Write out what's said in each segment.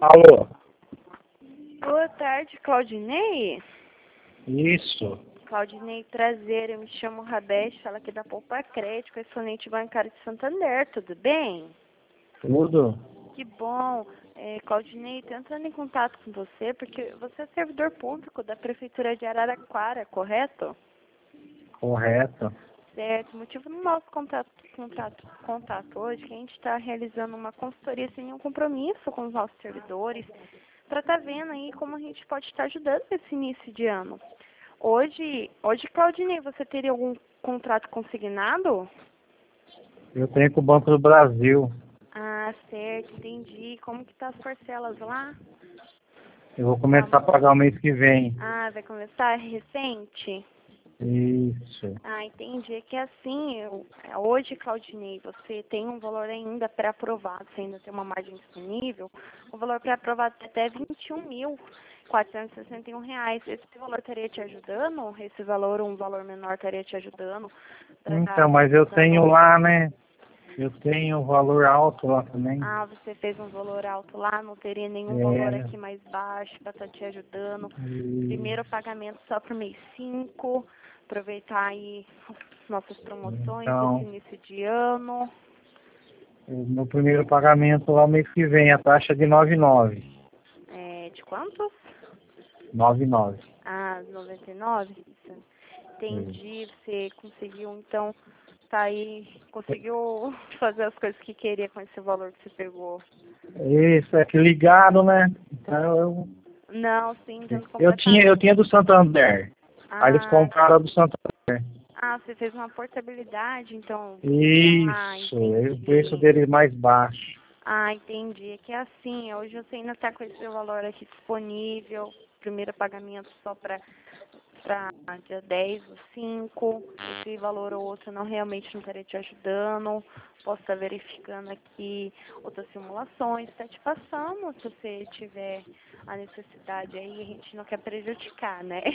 Alô? Boa tarde, Claudinei. Isso. Claudinei Prazer, eu me chamo Rabete, falo aqui da Poupa Crédito, exponente bancário de Santander, tudo bem? Tudo? Que bom. Claudinei, estou entrando em contato com você porque você é servidor público da Prefeitura de Araraquara, correto? Correto. Certo. O motivo do nosso contato hoje é que a gente está realizando uma consultoria sem nenhum compromisso com os nossos servidores para estar vendo aí como a gente pode estar ajudando nesse início de ano. Hoje, Claudinei, você teria algum contrato consignado? Eu tenho com o Banco do Brasil. Ah, certo, entendi. Como que tá as parcelas lá? Eu vou começar a pagar o mês que vem. Ah, vai começar? É recente? Isso. Ah, entendi. É que assim, hoje, Claudinei, você tem um valor ainda pré-aprovado, você ainda tem uma margem disponível, o valor pré-aprovado é até R$ 21.461. Esse valor estaria te ajudando? Esse valor, um valor menor, estaria te ajudando? Então, mas eu tenho lá, né? Eu tenho um valor alto lá também. Ah, você fez um valor alto lá, não teria nenhum valor É. aqui mais baixo para estar te ajudando. E... Primeiro pagamento só para o mês 5, aproveitar aí nossas promoções desse Então, início de ano. o meu primeiro pagamento lá o mês que vem, a taxa é de 9,9. De quantos? 9,9. Ah, 99? Entendi, você conseguiu então, tá aí, conseguiu fazer as coisas que queria com esse valor que você pegou. Isso, é que ligado, né? Então, Não, sim, entendo eu completamente. tinha do Santander. Aí eles Ah, compraram a do Santander. você fez uma portabilidade, então. Isso, o preço Entendi. dele é mais baixo. Ah, entendi. É que é assim, hoje você ainda está com esse valor aqui disponível, primeiro pagamento só para dia 10 do 5. Esse valor ou outro não realmente não estaria te ajudando. Posso estar verificando aqui outras simulações, está te passando, se você tiver a necessidade aí, a gente não quer prejudicar, né?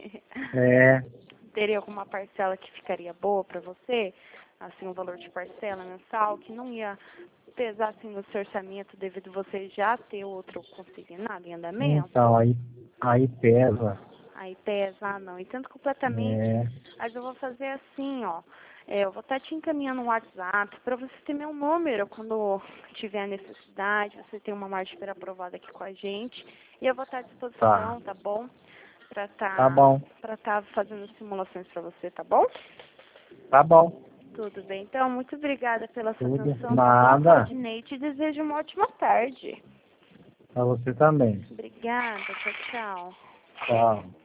É, Teria alguma parcela que ficaria boa para você? Assim, um valor de parcela mensal que não ia pesar assim no seu orçamento devido você já ter outro consignado em então, andamento? aí pesa. Aí pesa, não, entendo completamente, É, mas eu vou fazer assim, ó. Eu vou estar te encaminhando um WhatsApp para você ter meu número quando tiver a necessidade, você tem uma margem aprovada aqui com a gente. E eu vou estar à tá. disposição, tá bom? Para Tá estar bom, fazendo simulações para você, tá bom? tá bom. Tudo bem. Então, muito obrigada pela sua Tudo. atenção, tá bom, Nada. Claudinei? Te desejo uma ótima tarde. Pra você também. Obrigada. Tchau, tchau. Tchau.